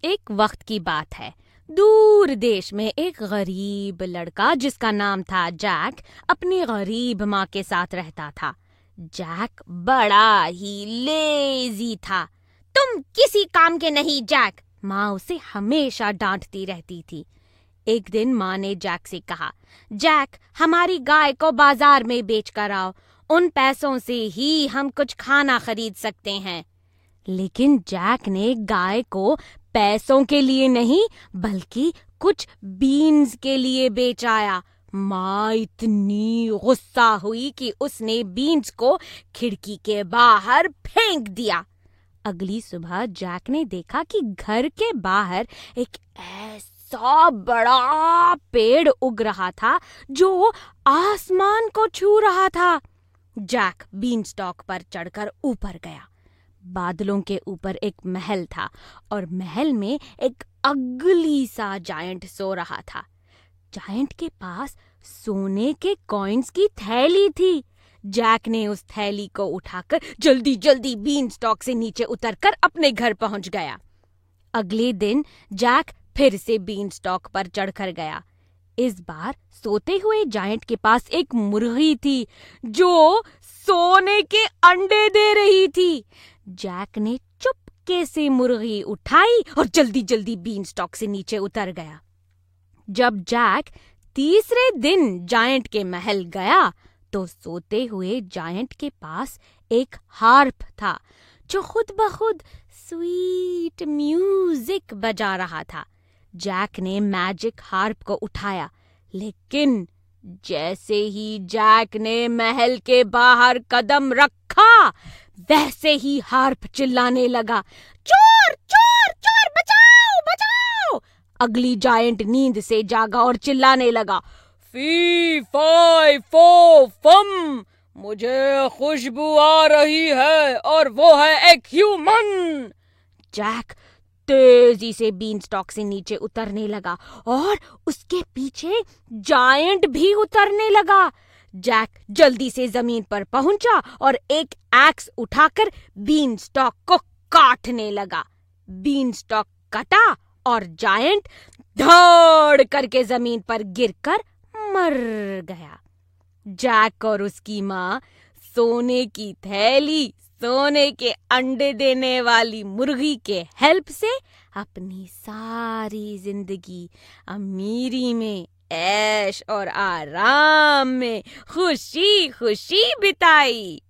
एक वक्त की बात है। दूर देश में एक गरीब लड़का जिसका नाम था जैक अपनी गरीब माँ के साथ रहता था। जैक बड़ा ही लेजी था। तुम किसी काम के नहीं जैक, माँ उसे हमेशा डांटती रहती थी। एक दिन माँ ने जैक से कहा, जैक हमारी गाय को बाजार में बेच कर आओ, उन पैसों से ही हम कुछ खाना खरीद सकते हैं। लेकिन जैक ने गाय को पैसों के लिए नहीं बल्कि कुछ बीन्स के लिए बेच आया। माँ इतनी गुस्सा हुई कि उसने बीन्स को खिड़की के बाहर फेंक दिया। अगली सुबह जैक ने देखा कि घर के बाहर एक ऐसा बड़ा पेड़ उग रहा था जो आसमान को छू रहा था। जैक बीनस्टॉक पर चढ़कर ऊपर गया। बादलों के ऊपर एक महल था और महल में एक अगली सा जायंट सो रहा था। जायंट के पास सोने के कॉइन्स की थैली थी। जैक ने उस थैली को उठाकर जल्दी जल्दी बीनस्टॉक से नीचे उतरकर अपने घर पहुंच गया। अगले दिन जैक फिर से बीनस्टॉक पर चढ़कर गया। इस बार सोते हुए जायंट के पास एक मुर्गी थी जो सोने के अंडे दे रही थी। जैक ने चुपके से मुर्गी उठाई और जल्दी जल्दी बीनस्टॉक से नीचे उतर गया। जब जैक तीसरे दिन जायंट के महल गया तो सोते हुए जायंट के पास एक हार्प था जो खुद ब खुद स्वीट म्यूजिक बजा रहा था। जैक ने मैजिक हार्प को उठाया, लेकिन जैसे ही जैक ने महल के बाहर कदम रखा वैसे ही हार्प चिल्लाने लगा, चोर चोर चोर, बचाओ बचाओ। अगली जायंट नींद से जागा और चिल्लाने लगा, फी फाई फो फम, मुझे खुशबू आ रही है और वो है एक ह्यूमन। जैक तेजी से बीनस्टॉक से नीचे उतरने लगा और उसके पीछे जायंट भी उतरने लगा। जैक जल्दी से जमीन पर पहुंचा और एक एक्स उठाकर बीनस्टॉक को काटने लगा। बीनस्टॉक कटा और जायंट धड़ करके जमीन पर गिरकर मर गया। जैक और उसकी माँ सोने की थैली, सोने के अंडे देने वाली मुर्गी के हेल्प से अपनी सारी जिंदगी अमीरी में, ऐश और आराम में खुशी खुशी बिताई।